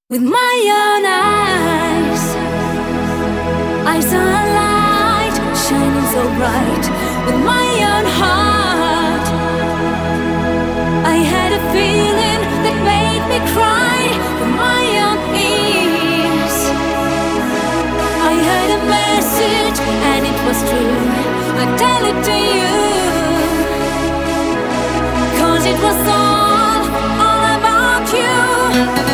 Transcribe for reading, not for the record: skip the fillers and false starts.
With my own eyes, I saw a light shining so bright. With my own heart, I had a feeling that made me cry. With my own ears, I heard a message and it was true. I tell it to you, 'cause it was all about you.